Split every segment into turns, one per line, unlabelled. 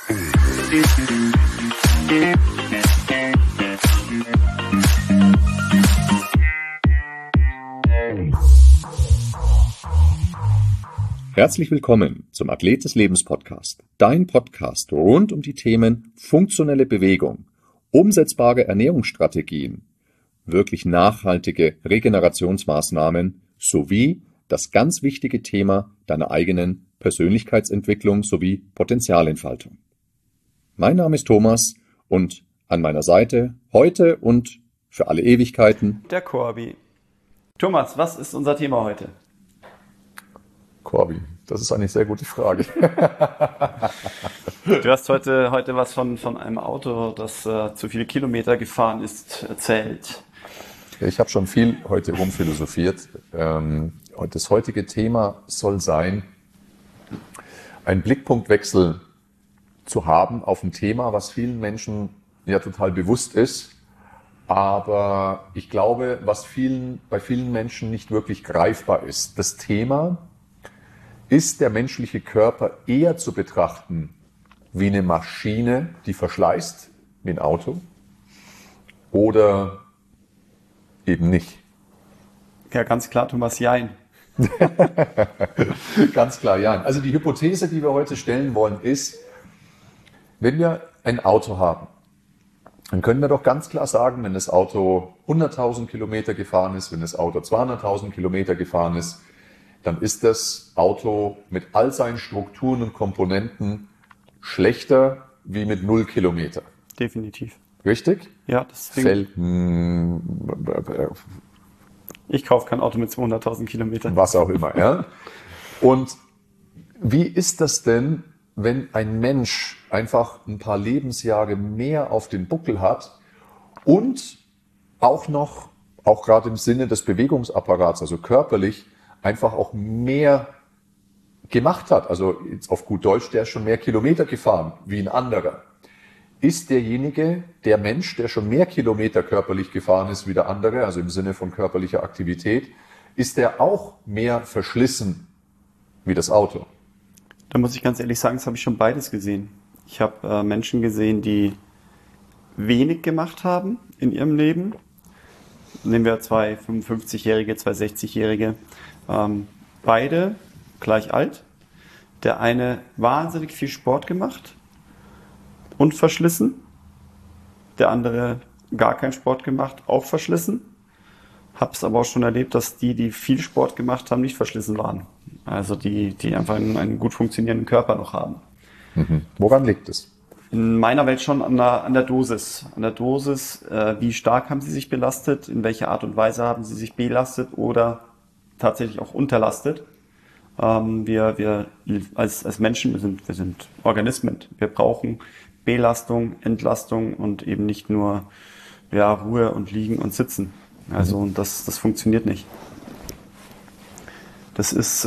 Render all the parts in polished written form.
Herzlich willkommen zum Athlet des Lebens Podcast, dein Podcast rund um die Themen funktionelle Bewegung, umsetzbare Ernährungsstrategien, wirklich nachhaltige Regenerationsmaßnahmen sowie das ganz wichtige Thema deiner eigenen Persönlichkeitsentwicklung sowie Potenzialentfaltung. Mein Name ist Thomas und an meiner Seite heute und für alle Ewigkeiten
der Corby. Thomas, was ist unser Thema heute?
Corby, das ist eine sehr gute Frage.
Du hast heute was von einem Auto, das zu viele Kilometer gefahren ist, erzählt.
Ich habe schon viel heute rumphilosophiert. Das heutige Thema soll sein, einen Blickpunktwechsel zu haben auf ein Thema, was vielen Menschen ja total bewusst ist, aber ich glaube, was bei vielen Menschen nicht wirklich greifbar ist. Das Thema: Ist der menschliche Körper eher zu betrachten wie eine Maschine, die verschleißt, wie ein Auto, oder eben nicht?
Ja, ganz klar, Thomas, jein.
Ganz klar, ja. Also die Hypothese, die wir heute stellen wollen, ist, wenn wir ein Auto haben, dann können wir doch ganz klar sagen, wenn das Auto 100.000 Kilometer gefahren ist, wenn das Auto 200.000 Kilometer gefahren ist, dann ist das Auto mit all seinen Strukturen und Komponenten schlechter wie mit 0 Kilometer.
Definitiv.
Richtig?
Ja, deswegen. Ich kaufe kein Auto mit 200.000 Kilometern.
Was auch immer, ja. Und wie ist das denn, wenn ein Mensch einfach ein paar Lebensjahre mehr auf den Buckel hat und auch gerade im Sinne des Bewegungsapparats, also körperlich, einfach auch mehr gemacht hat, also jetzt auf gut Deutsch, der ist schon mehr Kilometer gefahren wie ein anderer. Ist der Mensch, der schon mehr Kilometer körperlich gefahren ist wie der andere, also im Sinne von körperlicher Aktivität, ist der auch mehr verschlissen wie das Auto?
Da muss ich ganz ehrlich sagen, das habe ich schon beides gesehen. Ich habe Menschen gesehen, die wenig gemacht haben in ihrem Leben. Nehmen wir zwei 55-Jährige, zwei 60-Jährige. Beide gleich alt. Der eine wahnsinnig viel Sport gemacht und verschlissen. Der andere gar keinen Sport gemacht, auch verschlissen. Hab's aber auch schon erlebt, dass die viel Sport gemacht haben, nicht verschlissen waren. Also die einfach einen gut funktionierenden Körper noch haben.
Mhm. Woran liegt es?
In meiner Welt schon an der Dosis. An der Dosis, wie stark haben sie sich belastet, in welcher Art und Weise haben sie sich belastet oder tatsächlich auch unterlastet. Wir als Menschen, wir sind Organismen. Wir brauchen Belastung, Entlastung und eben nicht nur Ruhe und Liegen und Sitzen. Also das funktioniert nicht. Das ist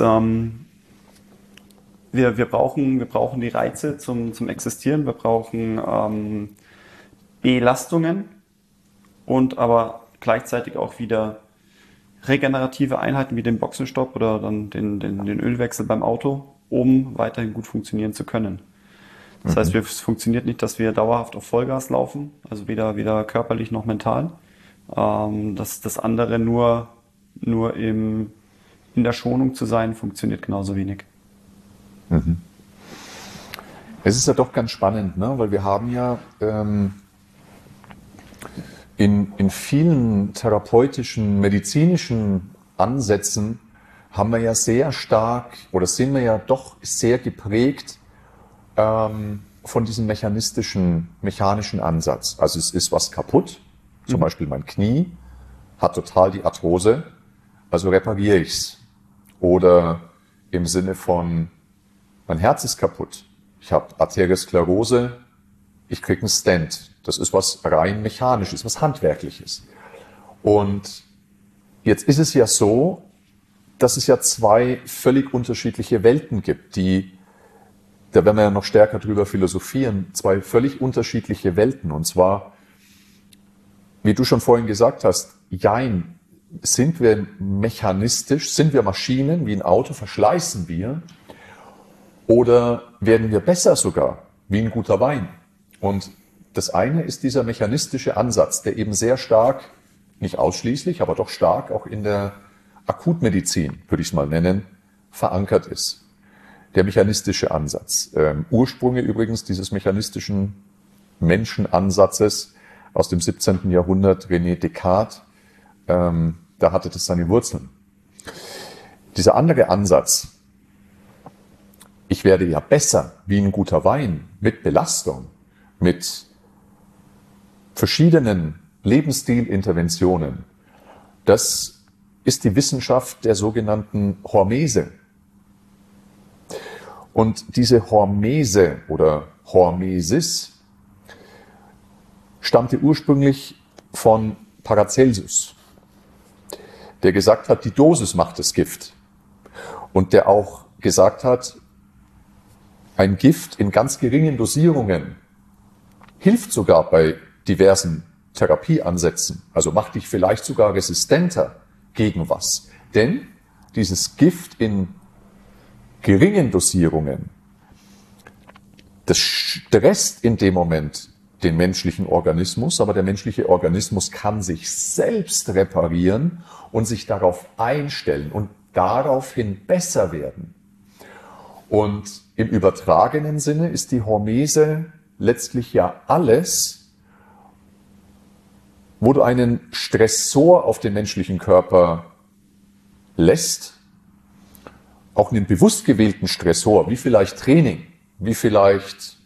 wir brauchen die Reize zum Existieren. Wir brauchen Belastungen und aber gleichzeitig auch wieder regenerative Einheiten wie den Boxenstopp oder dann den Ölwechsel beim Auto, um weiterhin gut funktionieren zu können. Das heißt, es funktioniert nicht, dass wir dauerhaft auf Vollgas laufen, also weder körperlich noch mental. Das andere nur in der Schonung zu sein, funktioniert genauso wenig.
Mhm. Es ist ja doch ganz spannend, ne? Weil wir haben ja in vielen therapeutischen, medizinischen Ansätzen haben wir ja sehr stark oder sind wir ja doch sehr geprägt von diesem mechanischen Ansatz. Also es ist was kaputt, zum Beispiel mein Knie hat total die Arthrose, also repariere ich's. Oder im Sinne von mein Herz ist kaputt, ich habe Arteriosklerose, ich kriege einen Stent. Das ist was rein Mechanisches, was Handwerkliches. Und jetzt ist es ja so, dass es ja zwei völlig unterschiedliche Welten gibt, da werden wir ja noch stärker drüber philosophieren, zwei völlig unterschiedliche Welten. Und zwar, wie du schon vorhin gesagt hast, jein, sind wir mechanistisch, sind wir Maschinen wie ein Auto, verschleißen wir? Oder werden wir besser sogar? wie ein guter Wein. Und das eine ist dieser mechanistische Ansatz, der eben sehr stark, nicht ausschließlich, aber doch stark auch in der Akutmedizin, würde ich es mal nennen, verankert ist. Der mechanistische Ansatz. Ursprünge übrigens dieses mechanistischen Menschenansatzes aus dem 17. Jahrhundert, René Descartes, da hatte das seine Wurzeln. Dieser andere Ansatz, ich werde ja besser wie ein guter Wein, mit Belastung, mit verschiedenen Lebensstilinterventionen, das ist die Wissenschaft der sogenannten Hormese. Und diese Hormese oder Hormesis stammte ursprünglich von Paracelsus, der gesagt hat, die Dosis macht das Gift. Und der auch gesagt hat, ein Gift in ganz geringen Dosierungen hilft sogar bei diversen Therapieansätzen. Also macht dich vielleicht sogar resistenter gegen was. Denn dieses Gift in geringen Dosierungen, das stresst in dem Moment den menschlichen Organismus, aber der menschliche Organismus kann sich selbst reparieren und sich darauf einstellen und daraufhin besser werden. Und im übertragenen Sinne ist die Hormese letztlich ja alles, wo du einen Stressor auf den menschlichen Körper lässt, auch einen bewusst gewählten Stressor, wie vielleicht Training, wie vielleicht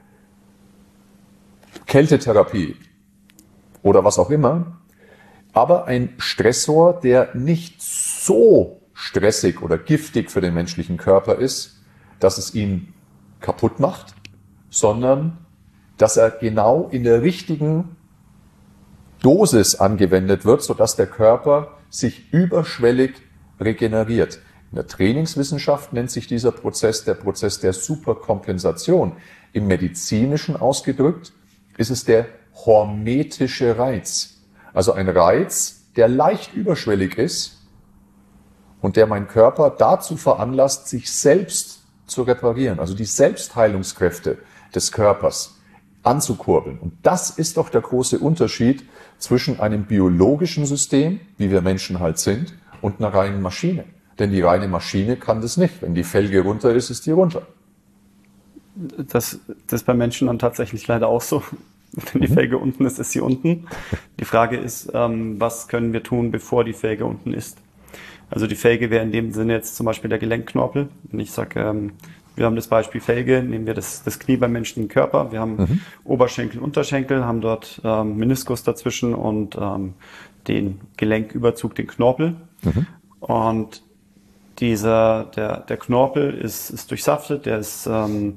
Kältetherapie oder was auch immer, aber ein Stressor, der nicht so stressig oder giftig für den menschlichen Körper ist, dass es ihn kaputt macht, sondern dass er genau in der richtigen Dosis angewendet wird, sodass der Körper sich überschwellig regeneriert. In der Trainingswissenschaft nennt sich dieser Prozess der Prozess der Superkompensation. Im Medizinischen ausgedrückt ist es der hormetische Reiz. Also ein Reiz, der leicht überschwellig ist und der meinen Körper dazu veranlasst, sich selbst zu reparieren. Also die Selbstheilungskräfte des Körpers anzukurbeln. Und das ist doch der große Unterschied zwischen einem biologischen System, wie wir Menschen halt sind, und einer reinen Maschine. Denn die reine Maschine kann das nicht. Wenn die Felge runter ist, ist die runter.
Das ist bei Menschen dann tatsächlich leider auch so. Wenn die Felge unten ist, ist sie unten. Die Frage ist, was können wir tun, bevor die Felge unten ist? Also die Felge wäre in dem Sinne jetzt zum Beispiel der Gelenkknorpel. Wenn ich sage, wir haben das Beispiel Felge, nehmen wir das Knie beim menschlichen Körper. Wir haben Oberschenkel, Unterschenkel, haben dort Meniskus dazwischen und den Gelenküberzug, den Knorpel. Und der Knorpel ist durchsaftet, der ist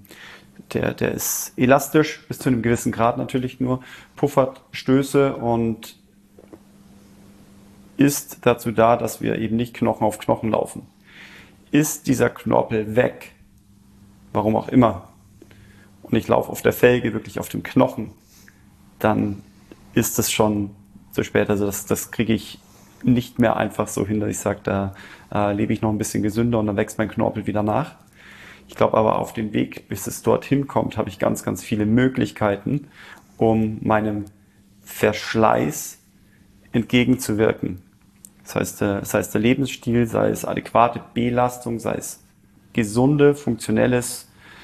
elastisch, bis zu einem gewissen Grad natürlich nur, puffert Stöße und ist dazu da, dass wir eben nicht Knochen auf Knochen laufen. Ist dieser Knorpel weg, warum auch immer, und ich laufe auf der Felge, wirklich auf dem Knochen, dann ist es schon zu spät. Also das kriege ich nicht mehr einfach so hin, dass ich sage, da lebe ich noch ein bisschen gesünder und dann wächst mein Knorpel wieder nach. Ich glaube aber, auf dem Weg, bis es dorthin kommt, habe ich ganz, ganz viele Möglichkeiten, um meinem Verschleiß entgegenzuwirken. Das heißt der Lebensstil, sei es adäquate Belastung, sei es gesundes, funktionelles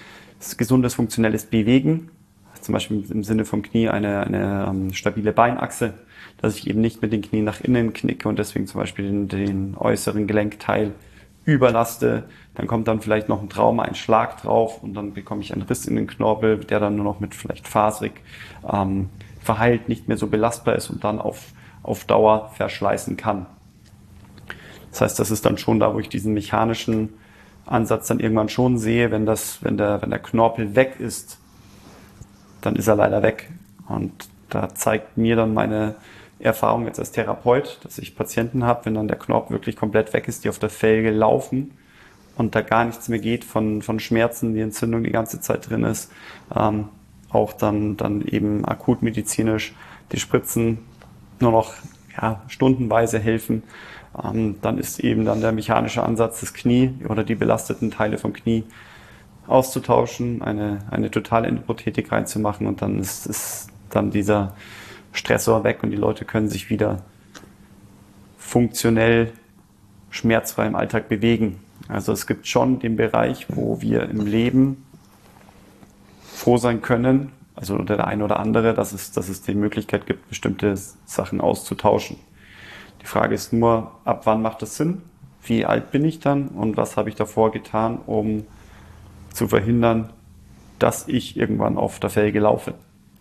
Bewegen, zum Beispiel im Sinne vom Knie eine stabile Beinachse, dass ich eben nicht mit den Knien nach innen knicke und deswegen zum Beispiel den äußeren Gelenkteil überlaste. Dann kommt dann vielleicht noch ein Trauma, ein Schlag drauf und dann bekomme ich einen Riss in den Knorpel, der dann nur noch mit vielleicht fasrig verheilt, nicht mehr so belastbar ist und dann auf Dauer verschleißen kann. Das heißt, das ist dann schon da, wo ich diesen mechanischen Ansatz dann irgendwann schon sehe, wenn der Knorpel weg ist, dann ist er leider weg. Und da zeigt mir dann meine Erfahrung jetzt als Therapeut, dass ich Patienten habe, wenn dann der Knorpel wirklich komplett weg ist, die auf der Felge laufen und da gar nichts mehr geht von Schmerzen, die Entzündung die ganze Zeit drin ist, auch dann eben akutmedizinisch die Spritzen nur noch stundenweise helfen. Dann ist eben dann der mechanische Ansatz das Knie oder die belasteten Teile vom Knie auszutauschen, eine totale Endoprothetik reinzumachen und dann ist dann dieser Stressor weg und die Leute können sich wieder funktionell schmerzfrei im Alltag bewegen. Also es gibt schon den Bereich, wo wir im Leben froh sein können, also der eine oder andere, dass es die Möglichkeit gibt, bestimmte Sachen auszutauschen. Die Frage ist nur, ab wann macht das Sinn? Wie alt bin ich dann und was habe ich davor getan, um zu verhindern, dass ich irgendwann auf der Felge laufe?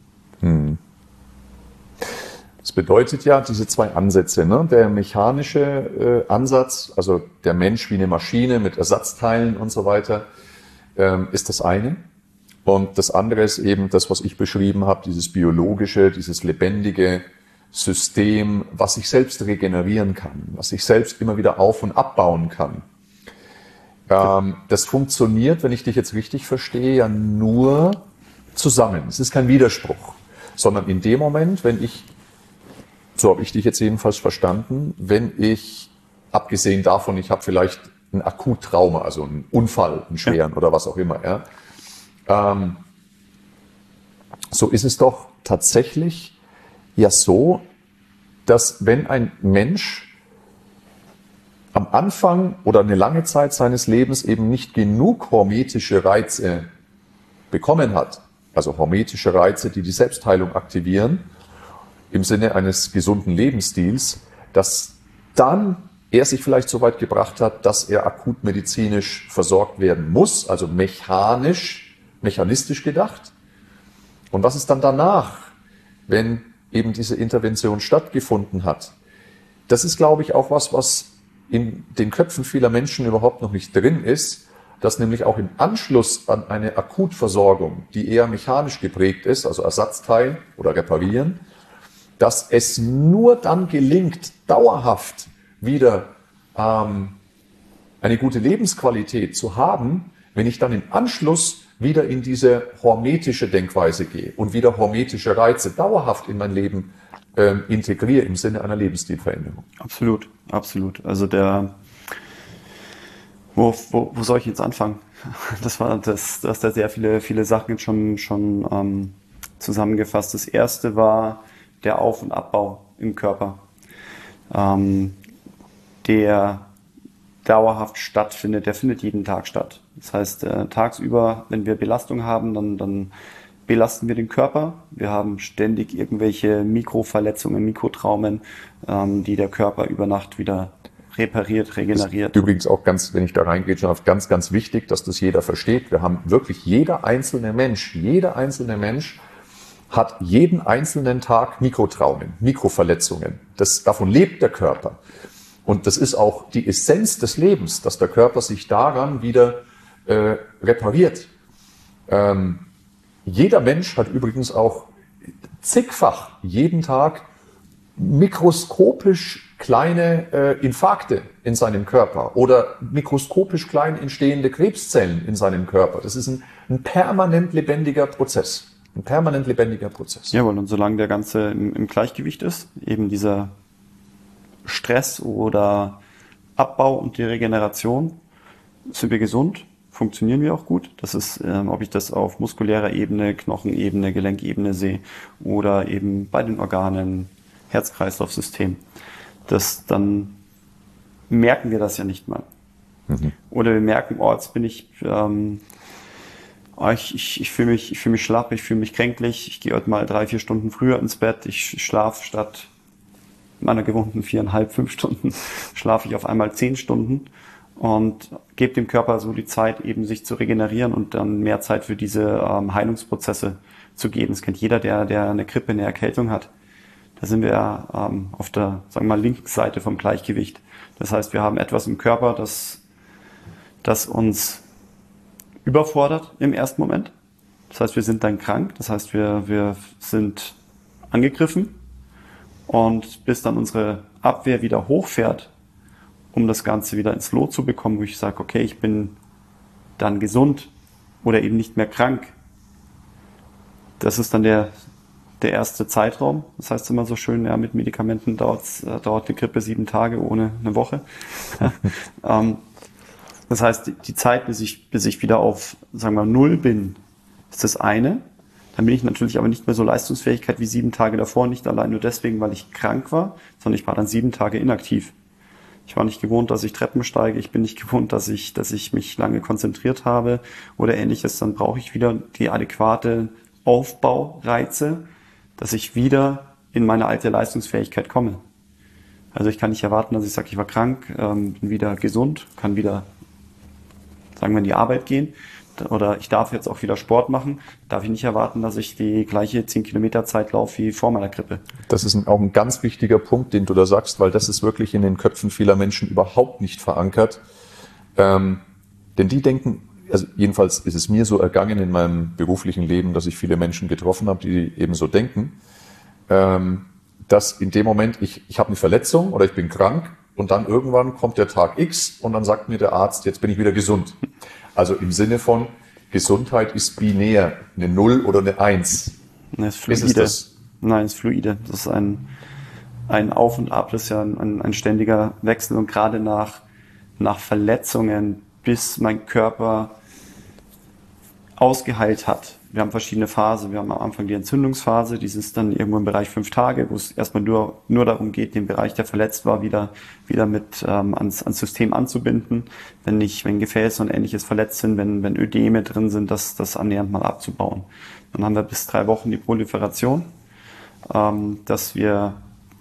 Das bedeutet ja, diese zwei Ansätze, ne? Der mechanische Ansatz, also der Mensch wie eine Maschine mit Ersatzteilen und so weiter, ist das eine. Und das andere ist eben das, was ich beschrieben habe, dieses biologische, dieses lebendige System, was sich selbst regenerieren kann, was sich selbst immer wieder auf- und abbauen kann. Das funktioniert, wenn ich dich jetzt richtig verstehe, ja nur zusammen. Es ist kein Widerspruch, sondern in dem Moment, wenn ich, so habe ich dich jetzt jedenfalls verstanden, wenn ich, abgesehen davon, ich habe vielleicht ein Akuttrauma, also einen Unfall, einen schweren oder was auch immer, ja, so ist es doch tatsächlich ja so, dass wenn ein Mensch am Anfang oder eine lange Zeit seines Lebens eben nicht genug hormetische Reize bekommen hat, also hormetische Reize, die die Selbstheilung aktivieren, im Sinne eines gesunden Lebensstils, dass dann er sich vielleicht so weit gebracht hat, dass er akut medizinisch versorgt werden muss, also mechanistisch gedacht. Und was ist dann danach, wenn eben diese Intervention stattgefunden hat? Das ist, glaube ich, auch was in den Köpfen vieler Menschen überhaupt noch nicht drin ist, dass nämlich auch im Anschluss an eine Akutversorgung, die eher mechanisch geprägt ist, also Ersatzteil oder reparieren, dass es nur dann gelingt, dauerhaft wieder eine gute Lebensqualität zu haben, wenn ich dann im Anschluss wieder in diese hormetische Denkweise gehe und wieder hormetische Reize dauerhaft in mein Leben integriere im Sinne einer Lebensstilveränderung.
Absolut, absolut. Also wo soll ich jetzt anfangen? Du hast da sehr viele Sachen jetzt schon zusammengefasst. Das erste war der Auf- und Abbau im Körper, der dauerhaft stattfindet, der findet jeden Tag statt. Das heißt, tagsüber, wenn wir Belastung haben, dann belasten wir den Körper. Wir haben ständig irgendwelche Mikroverletzungen, Mikrotraumen, die der Körper über Nacht wieder repariert, regeneriert.
Übrigens auch ganz, wenn ich da reingehe, schon ganz, ganz wichtig, dass das jeder versteht. Wir haben wirklich jeder einzelne Mensch hat jeden einzelnen Tag Mikrotraumen, Mikroverletzungen. Davon lebt der Körper. Und das ist auch die Essenz des Lebens, dass der Körper sich daran wieder repariert. Jeder Mensch hat übrigens auch zigfach jeden Tag mikroskopisch kleine Infarkte in seinem Körper oder mikroskopisch klein entstehende Krebszellen in seinem Körper. Das ist ein permanent lebendiger Prozess. Ein permanent lebendiger Prozess.
Jawohl, und solange der Ganze im Gleichgewicht ist, eben dieser Stress oder Abbau und die Regeneration, sind wir gesund, funktionieren wir auch gut. Das ist, ob ich das auf muskulärer Ebene, Knochenebene, Gelenkebene sehe oder eben bei den Organen, Herz-Kreislauf-System. Dann merken wir das ja nicht mal. Mhm. Oder wir merken, jetzt bin ich fühle mich schlapp, ich fühle mich kränklich, ich gehe heute mal 3-4 Stunden früher ins Bett, ich schlafe statt meiner gewohnten 4,5, 5 Stunden, schlafe ich auf einmal 10 Stunden und gebe dem Körper so die Zeit, eben sich zu regenerieren und dann mehr Zeit für diese Heilungsprozesse zu geben. Das kennt jeder, der eine Grippe, eine Erkältung hat. Da sind wir auf der, sagen wir mal, linken Seite vom Gleichgewicht. Das heißt, wir haben etwas im Körper, das uns überfordert im ersten Moment. Das heißt, wir sind dann krank. Das heißt, wir sind angegriffen. Und bis dann unsere Abwehr wieder hochfährt, um das Ganze wieder ins Lot zu bekommen, wo ich sage, okay, ich bin dann gesund oder eben nicht mehr krank. Das ist dann der erste Zeitraum. Das heißt immer so schön, ja, mit Medikamenten dauert die Grippe 7 Tage ohne eine Woche. Das heißt, die Zeit, bis ich wieder auf, sagen wir, Null bin, ist das eine. Dann bin ich natürlich aber nicht mehr so leistungsfähig wie 7 Tage davor, nicht allein nur deswegen, weil ich krank war, sondern ich war dann 7 Tage inaktiv. Ich war nicht gewohnt, dass ich Treppen steige, ich bin nicht gewohnt, dass ich mich lange konzentriert habe oder ähnliches. Dann brauche ich wieder die adäquate Aufbaureize, dass ich wieder in meine alte Leistungsfähigkeit komme. Also ich kann nicht erwarten, dass ich sage, ich war krank, bin wieder gesund, kann wieder, sagen wir, in die Arbeit gehen oder ich darf jetzt auch wieder Sport machen, darf ich nicht erwarten, dass ich die gleiche 10 Kilometer Zeit laufe wie vor meiner Grippe.
Das ist auch ein ganz wichtiger Punkt, den du da sagst, weil das ist wirklich in den Köpfen vieler Menschen überhaupt nicht verankert. Denn die denken, also jedenfalls ist es mir so ergangen in meinem beruflichen Leben, dass ich viele Menschen getroffen habe, die eben so denken, dass in dem Moment, ich habe eine Verletzung oder ich bin krank und dann irgendwann kommt der Tag X und dann sagt mir der Arzt, jetzt bin ich wieder gesund. Also im Sinne von, Gesundheit ist binär, eine 0 oder eine 1.
Das ist fluide.
Ist es das?
Nein, es ist fluide. Das ist ein Auf und Ab, das ist ja ein ständiger Wechsel und gerade nach Verletzungen, bis mein Körper ausgeheilt hat. Wir haben verschiedene Phasen. Wir haben am Anfang die Entzündungsphase, die ist dann irgendwo im Bereich 5 Tage, wo es erstmal nur darum geht, den Bereich, der verletzt war, wieder mit ans System anzubinden. Wenn Gefäße und Ähnliches verletzt sind, wenn Ödeme drin sind, das annähernd mal abzubauen. Dann haben wir bis 3 Wochen die Proliferation, dass wir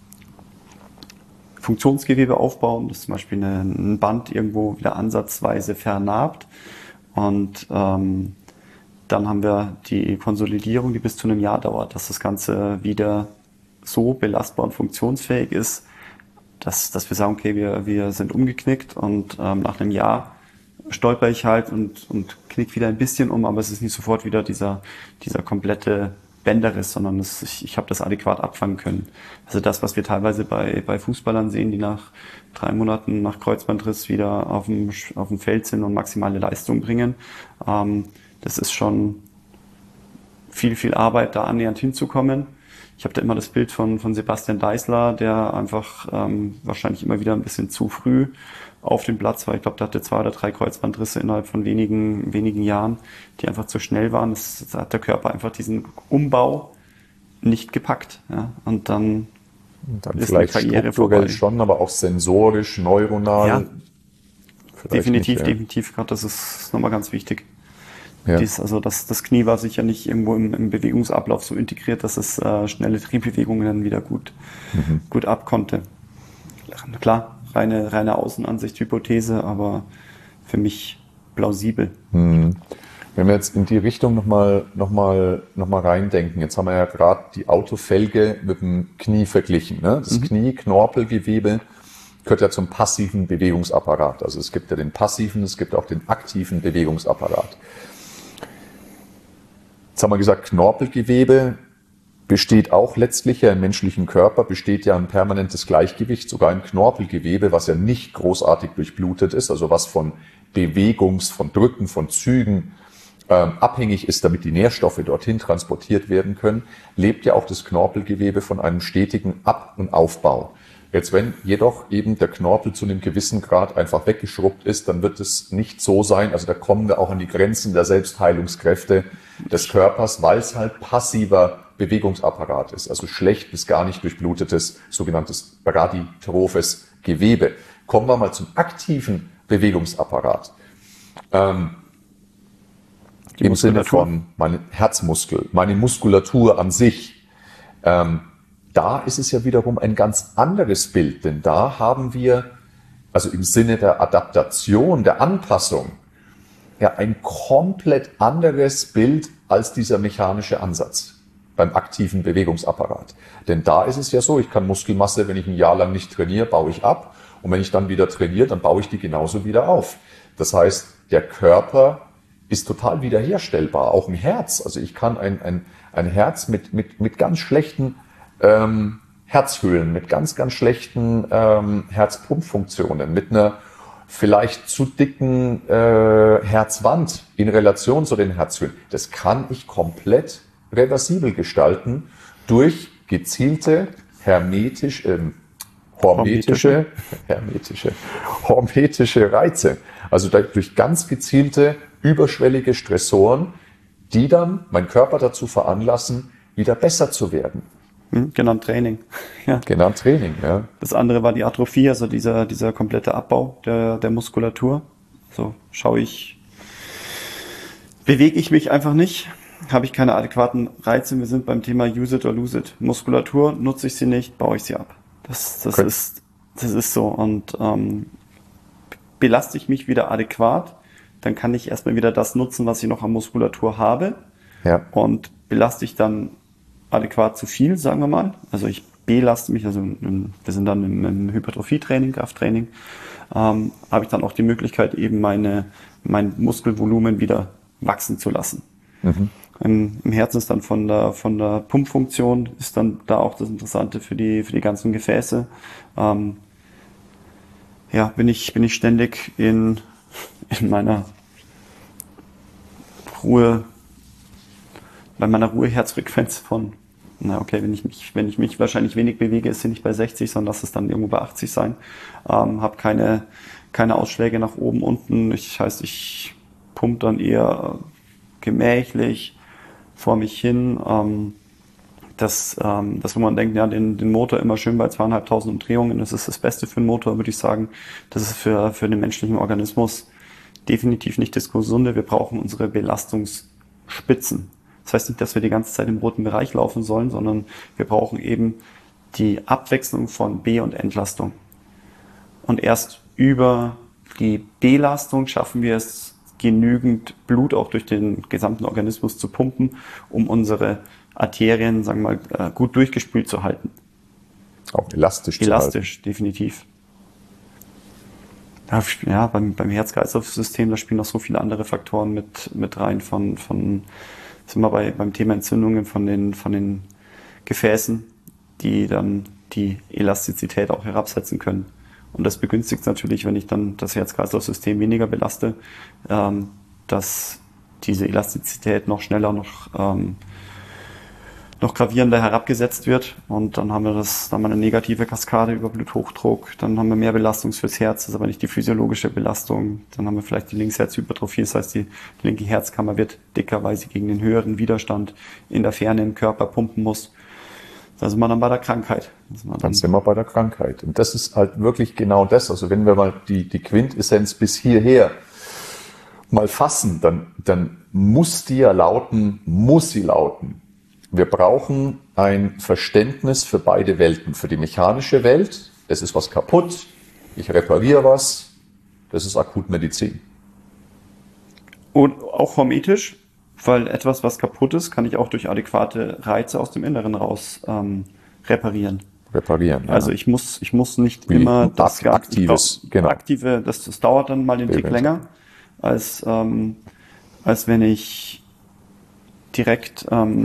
Funktionsgewebe aufbauen, dass zum Beispiel ein Band irgendwo wieder ansatzweise vernarbt und dann haben wir die Konsolidierung, die bis zu einem Jahr dauert, dass das Ganze wieder so belastbar und funktionsfähig ist, dass wir sagen, okay, wir sind umgeknickt und nach einem Jahr stolper ich halt und knick wieder ein bisschen um, aber es ist nicht sofort wieder dieser komplette Bänderriss, sondern ich habe das adäquat abfangen können. Also das, was wir teilweise bei Fußballern sehen, die nach 3 Monaten nach Kreuzbandriss wieder auf dem Feld sind und maximale Leistung bringen, das ist schon viel, viel Arbeit, da annähernd hinzukommen. Ich habe da immer das Bild von Sebastian Deißler, der einfach wahrscheinlich immer wieder ein bisschen zu früh auf dem Platz war. Ich glaube, der hatte 2 oder 3 Kreuzbandrisse innerhalb von wenigen Jahren, die einfach zu schnell waren. Das hat der Körper einfach diesen Umbau nicht gepackt. Ja? Und dann ist
vielleicht
eine Karriere
strukturell
vorbei.
Schon, aber auch sensorisch, neuronal.
Ja, definitiv. Gerade das ist nochmal ganz wichtig.
Ja.
Also das Knie war sicher nicht irgendwo im Bewegungsablauf so integriert, dass es schnelle Drehbewegungen dann wieder gut abkonnte. Klar, reine Außenansicht, Hypothese, aber für mich plausibel.
Wenn wir jetzt in die Richtung noch mal reindenken, jetzt haben wir ja gerade die Autofelge mit dem Knie verglichen. Ne? Das Knie, Knorpelgewebe, gehört ja zum passiven Bewegungsapparat. Also es gibt ja den passiven, es gibt auch den aktiven Bewegungsapparat. Jetzt haben wir gesagt, Knorpelgewebe besteht auch letztlich ja im menschlichen Körper, besteht ja ein permanentes Gleichgewicht, sogar im Knorpelgewebe, was ja nicht großartig durchblutet ist, also was von von Drücken, von Zügen abhängig ist, damit die Nährstoffe dorthin transportiert werden können, lebt ja auch das Knorpelgewebe von einem stetigen Ab- und Aufbau. Jetzt, wenn jedoch eben der Knorpel zu einem gewissen Grad einfach weggeschrubbt ist, dann wird es nicht so sein, also da kommen wir auch an die Grenzen der Selbstheilungskräfte des Körpers, weil es halt passiver Bewegungsapparat ist, also schlecht bis gar nicht durchblutetes, sogenanntes braditrophes Gewebe. Kommen wir mal zum aktiven Bewegungsapparat. Im Sinne von meinem Herzmuskel, meine Muskulatur an sich. Da ist es ja wiederum ein ganz anderes Bild, denn da haben wir, also im Sinne der Adaptation, der Anpassung, ja ein komplett anderes Bild als dieser mechanische Ansatz beim aktiven Bewegungsapparat. Denn da ist es ja so, ich kann Muskelmasse, wenn ich ein Jahr lang nicht trainiere, baue ich ab. Und wenn ich dann wieder trainiere, dann baue ich die genauso wieder auf. Das heißt, der Körper ist total wiederherstellbar. Auch ein Herz. Also ich kann ein Herz mit ganz schlechten Herzhöhlen, mit ganz schlechten Herzpumpfunktionen, mit einer vielleicht zu dicken Herzwand in Relation zu den Herzhöhlen. Das kann ich komplett reversibel gestalten durch gezielte hormetische Reize. Also durch ganz gezielte, überschwellige Stressoren, die dann meinen Körper dazu veranlassen, wieder besser zu werden.
Genannt Training. Ja.
Genannt Training, ja.
Das andere war die Atrophie, also dieser komplette Abbau der Muskulatur. So bewege ich mich einfach nicht, habe ich keine adäquaten Reize. Wir sind beim Thema Use it or lose it. Muskulatur, nutze ich sie nicht, baue ich sie ab. Das ist so. Und belaste ich mich wieder adäquat, dann kann ich erstmal wieder das nutzen, was ich noch an Muskulatur habe.
Ja.
Und belaste ich dann adäquat zu viel, sagen wir mal. Also ich belaste mich, also wir sind dann im Hypertrophietraining, Krafttraining, habe ich dann auch die Möglichkeit, eben mein Muskelvolumen wieder wachsen zu lassen.
Mhm.
Im Herzen ist dann von der Pumpfunktion ist dann da auch das Interessante für die ganzen Gefäße. Bin ich ständig in meiner Ruhe, bei meiner Ruheherzfrequenz von, wenn ich mich wahrscheinlich wenig bewege, ist sie nicht bei 60, sondern lass es dann irgendwo bei 80 sein. Habe keine Ausschläge nach oben, unten. Ich pumpe dann eher gemächlich vor mich hin. Wo man denkt, ja, den Motor immer schön bei 2.500 Umdrehungen, das ist das Beste für einen Motor, würde ich sagen. Das ist für den menschlichen Organismus definitiv nicht das Gesunde. Wir brauchen unsere Belastungsspitzen. Das heißt nicht, dass wir die ganze Zeit im roten Bereich laufen sollen, sondern wir brauchen eben die Abwechslung von B- und Entlastung. Und erst über die Belastung schaffen wir es, genügend Blut auch durch den gesamten Organismus zu pumpen, um unsere Arterien, sagen wir mal, gut durchgespült zu halten.
Auch elastisch zu halten.
Elastisch, definitiv. Ja, beim Herz-Kreislauf-System, da spielen noch so viele andere Faktoren mit rein sind wir beim Thema Entzündungen von den Gefäßen, die dann die Elastizität auch herabsetzen können. Und das begünstigt natürlich, wenn ich dann das Herz-Kreislauf-System weniger belaste, dass diese Elastizität noch schneller, noch gravierender herabgesetzt wird. Und dann haben wir eine negative Kaskade über Bluthochdruck. Dann haben wir mehr Belastung fürs Herz, das ist aber nicht die physiologische Belastung. Dann haben wir vielleicht die Linksherzhypertrophie, das heißt, die linke Herzkammer wird dicker, weil sie gegen den höheren Widerstand in der Ferne im Körper pumpen muss. Da sind wir dann bei der Krankheit.
Dann sind wir bei der Krankheit. Und das ist halt wirklich genau das. Also wenn wir mal die Quintessenz bis hierher mal fassen, dann muss sie lauten, wir brauchen ein Verständnis für beide Welten. Für die mechanische Welt, es ist was kaputt, ich repariere was, das ist Akutmedizin.
Und auch hormetisch, weil etwas, was kaputt ist, kann ich auch durch adäquate Reize aus dem Inneren raus reparieren.
Ja.
Also ich muss nicht immer das
aktives, genau.
Aktive, das dauert dann mal den Tick länger, als wenn ich direkt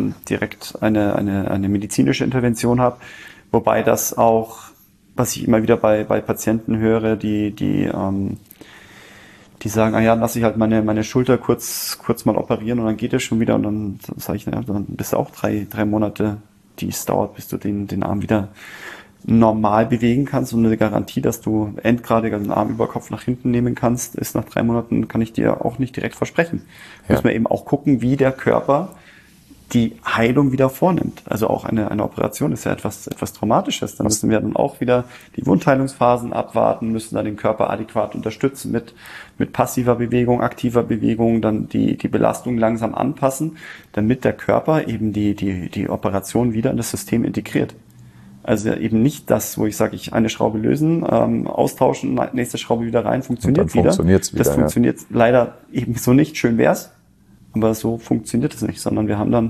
eine medizinische Intervention habe, wobei das auch, was ich immer wieder bei Patienten höre, die sagen, lass ich halt meine Schulter kurz mal operieren und dann geht es schon wieder, und dann sage ich, dann bist du auch drei Monate, die es dauert, bis du den Arm wieder normal bewegen kannst, und eine Garantie, dass du endgradig den Arm über Kopf nach hinten nehmen kannst, ist nach 3 Monaten, kann ich dir auch nicht direkt versprechen. Ja. Müssen wir eben auch gucken, wie der Körper die Heilung wieder vornimmt. Also auch eine Operation ist ja etwas Traumatisches. Da müssen wir dann auch wieder die Wundheilungsphasen abwarten, müssen dann den Körper adäquat unterstützen mit passiver Bewegung, aktiver Bewegung, dann die Belastung langsam anpassen, damit der Körper eben die Operation wieder in das System integriert. Also eben nicht das, wo ich sage, eine Schraube lösen, austauschen, nächste Schraube wieder rein, funktioniert wieder. Das funktioniert leider eben so nicht. Schön wär's, aber so funktioniert es nicht, sondern wir haben dann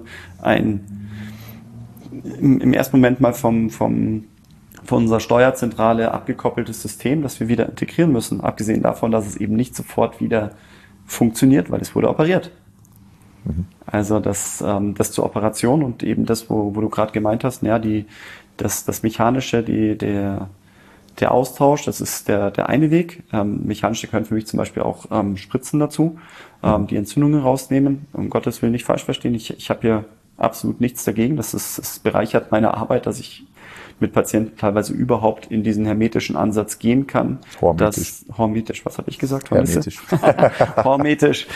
im ersten Moment mal von unserer Steuerzentrale abgekoppeltes System, das wir wieder integrieren müssen. Abgesehen davon, dass es eben nicht sofort wieder funktioniert, weil es wurde operiert. Mhm. Also das zur Operation und eben das, wo du gerade gemeint hast, das Mechanische, der Austausch, das ist der eine Weg. Mechanische können für mich zum Beispiel auch Spritzen dazu, die Entzündungen rausnehmen. Um Gottes Willen nicht falsch verstehen. Ich habe hier absolut nichts dagegen. Das bereichert meine Arbeit, dass ich mit Patienten teilweise überhaupt in diesen hermetischen Ansatz gehen kann. Hormetisch, was habe ich gesagt?
Hermetisch.
Hormetisch.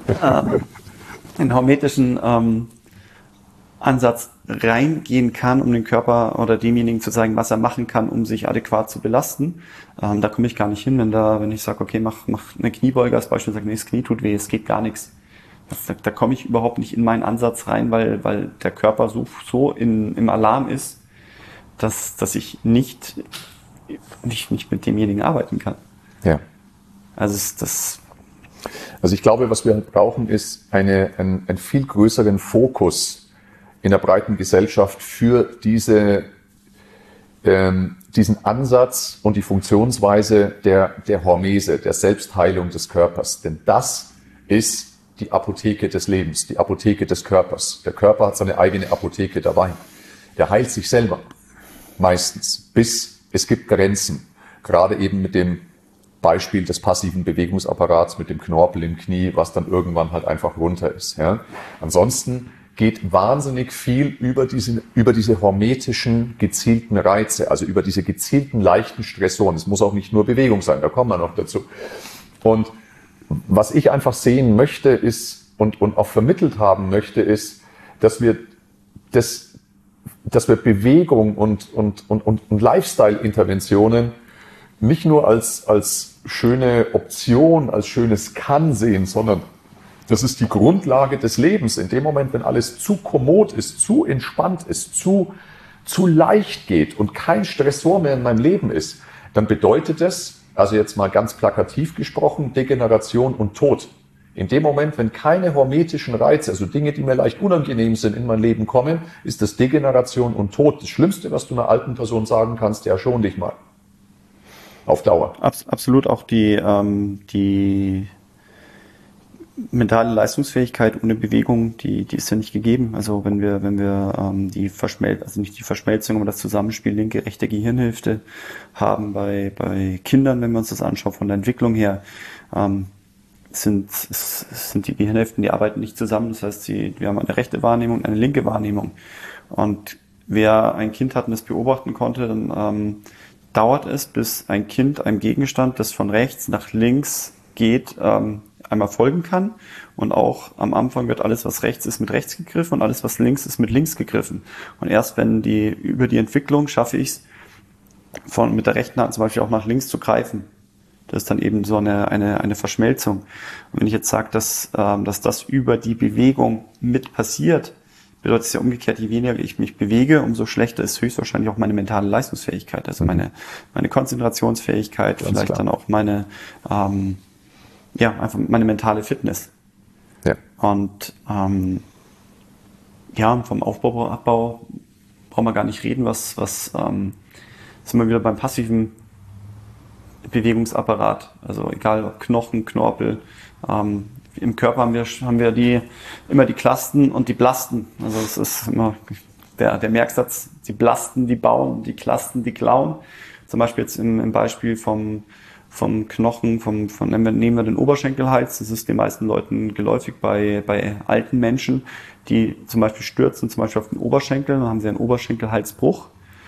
In hormetischen Ansatz reingehen kann, um den Körper oder demjenigen zu sagen, was er machen kann, um sich adäquat zu belasten. Da komme ich gar nicht hin, wenn ich sage, okay, mach eine Kniebeuge als Beispiel, sage, nee, das Knie tut weh, es geht gar nichts. Da komme ich überhaupt nicht in meinen Ansatz rein, weil der Körper so im Alarm ist, dass ich nicht mit demjenigen arbeiten kann.
Ja.
Also
ich glaube, was wir brauchen, ist einen viel größeren Fokus in der breiten Gesellschaft für diesen Ansatz und die Funktionsweise der Hormese, der Selbstheilung des Körpers. Denn das ist die Apotheke des Lebens, die Apotheke des Körpers. Der Körper hat seine eigene Apotheke dabei. Der heilt sich selber, meistens, bis es gibt Grenzen. Gerade eben mit dem Beispiel des passiven Bewegungsapparats, mit dem Knorpel im Knie, was dann irgendwann halt einfach runter ist. Ja. Ansonsten geht wahnsinnig viel über diese hormetischen, gezielten Reize, also über diese gezielten, leichten Stressoren. Es muss auch nicht nur Bewegung sein, da kommen wir noch dazu. Und was ich einfach sehen möchte ist und auch vermittelt haben möchte, ist, dass wir Bewegung und Lifestyle-Interventionen nicht nur als schöne Option, als schönes Kann sehen, sondern das ist die Grundlage des Lebens. In dem Moment, wenn alles zu kommod ist, zu entspannt ist, zu leicht geht und kein Stressor mehr in meinem Leben ist, dann bedeutet es, also jetzt mal ganz plakativ gesprochen, Degeneration und Tod. In dem Moment, wenn keine hormetischen Reize, also Dinge, die mir leicht unangenehm sind, in mein Leben kommen, ist das Degeneration und Tod. Das Schlimmste, was du einer alten Person sagen kannst, ja, schon dich mal. Auf Dauer.
Absolut, auch die mentale Leistungsfähigkeit ohne Bewegung, die ist ja nicht gegeben. Also wenn wir nicht die Verschmelzung, aber das Zusammenspiel linke, rechte Gehirnhälfte haben bei Kindern, wenn wir uns das anschauen, von der Entwicklung her, sind die Gehirnhälften, die arbeiten nicht zusammen. Das heißt, wir haben eine rechte Wahrnehmung, eine linke Wahrnehmung. Und wer ein Kind hat und das beobachten konnte, dann dauert es, bis ein Kind einem Gegenstand, das von rechts nach links geht, einmal folgen kann. Und auch am Anfang wird alles, was rechts ist, mit rechts gegriffen und alles, was links ist, mit links gegriffen. Und erst über die Entwicklung schaffe ich es, mit der rechten Hand zum Beispiel auch nach links zu greifen. Das ist dann eben so eine Verschmelzung. Und wenn ich jetzt sage, dass das über die Bewegung mit passiert, bedeutet es ja umgekehrt, je weniger ich mich bewege, umso schlechter ist höchstwahrscheinlich auch meine mentale Leistungsfähigkeit, also meine Konzentrationsfähigkeit,
Ganz
vielleicht
klar.
dann auch einfach meine mentale Fitness.
Ja.
Und vom Aufbau, Abbau brauchen wir gar nicht reden, sind wir wieder beim passiven Bewegungsapparat, also egal ob Knochen, Knorpel, im Körper haben wir immer die Klasten und die Blasten. Also es ist immer der Merksatz, die Blasten, die bauen, die Klasten, die klauen. Zum Beispiel jetzt im Beispiel vom Knochen, nehmen wir den Oberschenkelhals. Das ist den meisten Leuten geläufig bei alten Menschen, die zum Beispiel stürzen, zum Beispiel auf den Oberschenkel, dann haben sie einen Oberschenkelhalsbruch,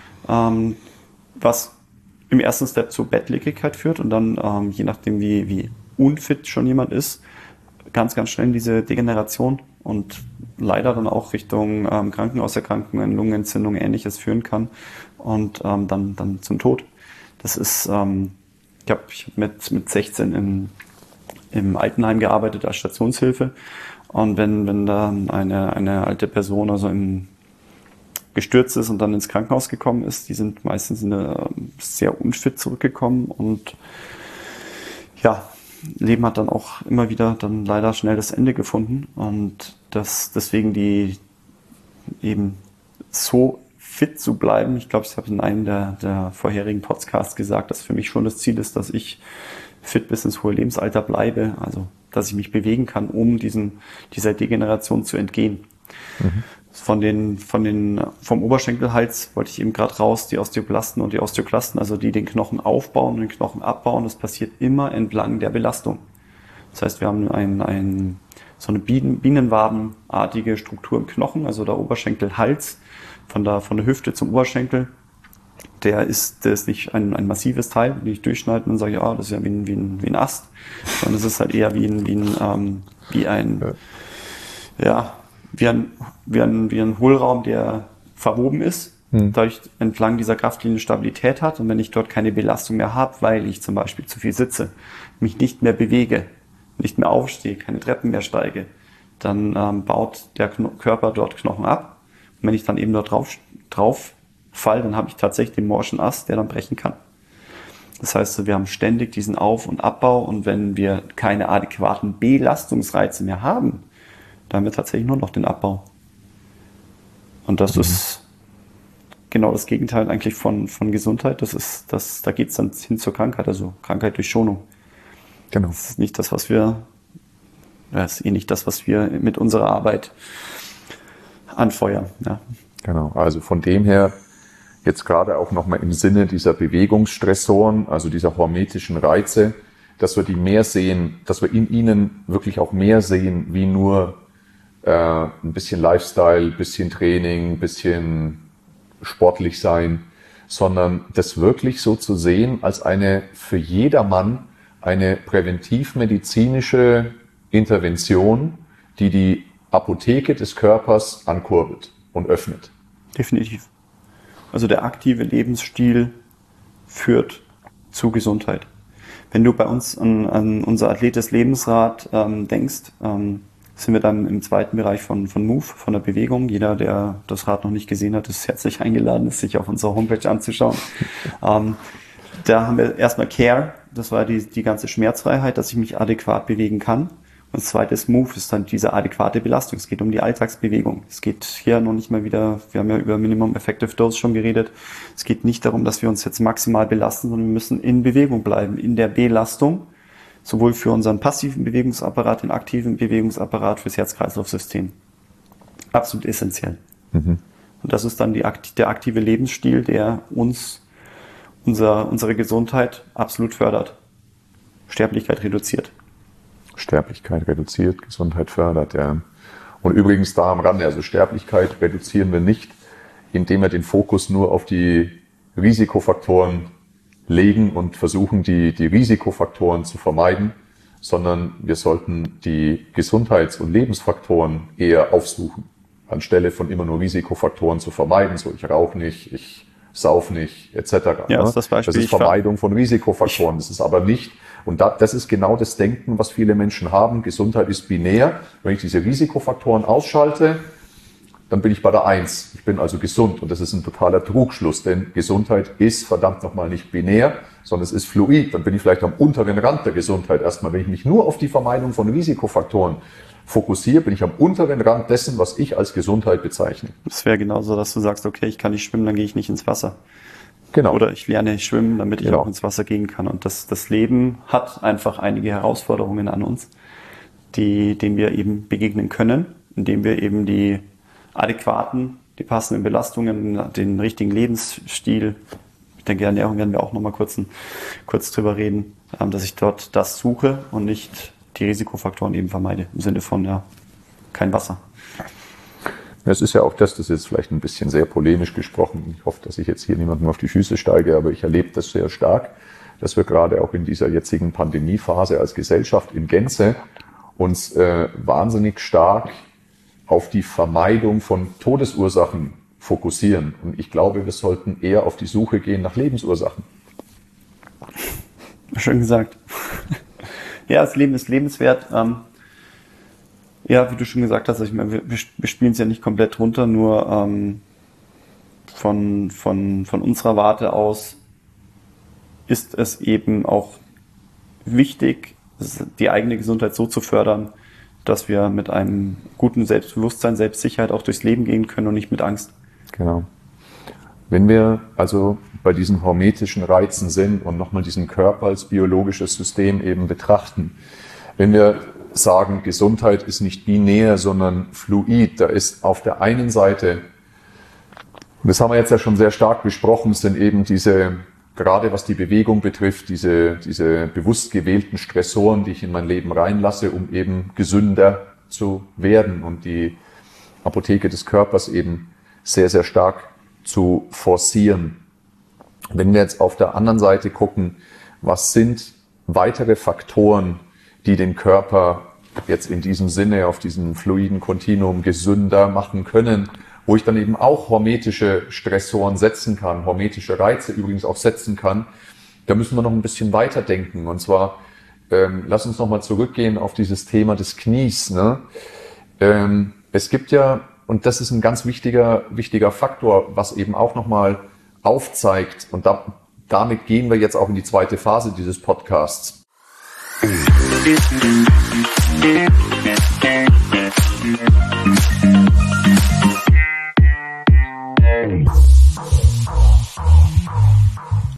was im ersten Step zur Bettlägerigkeit führt und dann, je nachdem wie unfit schon jemand ist, ganz, ganz schnell in diese Degeneration und leider dann auch Richtung Krankenhauserkrankungen, Lungenentzündung, Ähnliches führen kann und dann zum Tod. Das ist, ich habe mit 16 im Altenheim gearbeitet als Stationshilfe und wenn dann eine alte Person also gestürzt ist und dann ins Krankenhaus gekommen ist, die sind meistens sehr unfit zurückgekommen und ja, Leben hat dann auch immer wieder dann leider schnell das Ende gefunden und deswegen die eben so fit zu bleiben. Ich glaube, ich habe in einem der vorherigen Podcasts gesagt, dass für mich schon das Ziel ist, dass ich fit bis ins hohe Lebensalter bleibe, also dass ich mich bewegen kann, um dieser Degeneration zu entgehen. Mhm. Vom Oberschenkelhals wollte ich eben gerade raus, die Osteoblasten und die Osteoklasten, also die den Knochen aufbauen und den Knochen abbauen, das passiert immer entlang der Belastung. Das heißt, wir haben so eine bienenwabenartige Struktur im Knochen, also der Oberschenkelhals, von der Hüfte zum Oberschenkel, der ist nicht ein massives Teil, den ich durchschneide und dann sage ich, das ist ja wie ein Ast, sondern es ist halt eher wie ein Hohlraum, der verwoben ist, dadurch entlang dieser Kraftlinie Stabilität hat. Und wenn ich dort keine Belastung mehr habe, weil ich zum Beispiel zu viel sitze, mich nicht mehr bewege, nicht mehr aufstehe, keine Treppen mehr steige, dann baut der Körper dort Knochen ab. Und wenn ich dann eben dort drauf fall, dann habe ich tatsächlich den morschen Ast, der dann brechen kann. Das heißt, wir haben ständig diesen Auf- und Abbau, und wenn wir keine adäquaten Belastungsreize mehr haben, dann haben wir tatsächlich nur noch den Abbau. Und das ist genau das Gegenteil eigentlich von Gesundheit. Da geht es dann hin zur Krankheit, also Krankheit durch Schonung.
Genau.
Das ist nicht das, was wir mit unserer Arbeit anfeuern. Ja.
Genau, also von dem her, jetzt gerade auch nochmal im Sinne dieser Bewegungsstressoren, also dieser hormetischen Reize, dass wir die mehr sehen, dass wir in ihnen wirklich auch mehr sehen, wie nur ein bisschen Lifestyle, bisschen Training, bisschen sportlich sein, sondern das wirklich so zu sehen als eine für jedermann eine präventivmedizinische Intervention, die die Apotheke des Körpers ankurbelt und öffnet.
Definitiv. Also der aktive Lebensstil führt zu Gesundheit. Wenn du bei uns an unser Athlet des Lebensrad denkst, sind wir dann im zweiten Bereich von Move, von der Bewegung. Jeder, der das Rad noch nicht gesehen hat, ist herzlich eingeladen, es sich auf unserer Homepage anzuschauen. Da haben wir erstmal Care, das war die ganze Schmerzfreiheit, dass ich mich adäquat bewegen kann. Und das zweite ist Move, ist dann diese adäquate Belastung. Es geht um die Alltagsbewegung. Es geht hier noch nicht mal wieder, wir haben ja über Minimum Effective Dose schon geredet. Es geht nicht darum, dass wir uns jetzt maximal belasten, sondern wir müssen in Bewegung bleiben, in der Belastung, sowohl für unseren passiven Bewegungsapparat, den aktiven Bewegungsapparat, fürs Herz-Kreislauf-System. Absolut essentiell. Und das ist dann der aktive Lebensstil, der unsere Gesundheit absolut fördert. Sterblichkeit reduziert.
Sterblichkeit reduziert, Gesundheit fördert, ja. Und übrigens da am Rande, also Sterblichkeit reduzieren wir nicht, indem wir den Fokus nur auf die Risikofaktoren legen und versuchen, die Risikofaktoren zu vermeiden, sondern wir sollten die Gesundheits- und Lebensfaktoren eher aufsuchen, anstelle von immer nur Risikofaktoren zu vermeiden, so ich rauche nicht, ich sauf nicht, etc.
Ja, das ist das Beispiel.
Das ist Vermeidung von Risikofaktoren. Das ist aber nicht, und das ist genau das Denken, was viele Menschen haben. Gesundheit ist binär. Wenn ich diese Risikofaktoren ausschalte, dann bin ich bei der 1. Ich bin also gesund. Und das ist ein totaler Trugschluss, denn Gesundheit ist verdammt nochmal nicht binär, sondern es ist fluid. Dann bin ich vielleicht am unteren Rand der Gesundheit erstmal. Wenn ich mich nur auf die Vermeidung von Risikofaktoren fokussiere, bin ich am unteren Rand dessen, was ich als Gesundheit bezeichne.
Es wäre genauso, dass du sagst, okay, ich kann nicht schwimmen, dann gehe ich nicht ins Wasser.
Genau.
Oder ich lerne schwimmen, damit ich auch ins Wasser gehen kann. Und das Leben hat einfach einige Herausforderungen an uns, denen wir eben begegnen können, indem wir eben die passenden Belastungen, den richtigen Lebensstil, ich denke, Ernährung werden wir auch nochmal kurz drüber reden, dass ich dort das suche und nicht die Risikofaktoren eben vermeide, im Sinne von kein Wasser.
Es ist ja auch das ist jetzt vielleicht ein bisschen sehr polemisch gesprochen. Ich hoffe, dass ich jetzt hier niemandem auf die Füße steige, aber ich erlebe das sehr stark, dass wir gerade auch in dieser jetzigen Pandemiephase als Gesellschaft in Gänze uns wahnsinnig stark auf die Vermeidung von Todesursachen fokussieren. Und ich glaube, wir sollten eher auf die Suche gehen nach Lebensursachen.
Schön gesagt. Ja, das Leben ist lebenswert. Ja, wie du schon gesagt hast, ich meine, wir spielen es ja nicht komplett runter, nur von unserer Warte aus ist es eben auch wichtig, die eigene Gesundheit so zu fördern, dass wir mit einem guten Selbstbewusstsein, Selbstsicherheit auch durchs Leben gehen können und nicht mit Angst.
Genau. Wenn wir also bei diesen hormetischen Reizen sind und nochmal diesen Körper als biologisches System eben betrachten, wenn wir sagen, Gesundheit ist nicht binär, sondern fluid, da ist auf der einen Seite, und das haben wir jetzt ja schon sehr stark besprochen, sind eben diese, gerade was die Bewegung betrifft, diese bewusst gewählten Stressoren, die ich in mein Leben reinlasse, um eben gesünder zu werden und die Apotheke des Körpers eben sehr, sehr stark zu forcieren. Wenn wir jetzt auf der anderen Seite gucken, was sind weitere Faktoren, die den Körper jetzt in diesem Sinne auf diesem fluiden Kontinuum gesünder machen können, wo ich dann eben auch hormetische Stressoren setzen kann, hormetische Reize übrigens auch setzen kann, da müssen wir noch ein bisschen weiter denken. Und zwar, lass uns nochmal zurückgehen auf dieses Thema des Knies. Ne? Es gibt ja, und das ist ein ganz wichtiger Faktor, was eben auch nochmal aufzeigt, und damit gehen wir jetzt auch in die zweite Phase dieses Podcasts.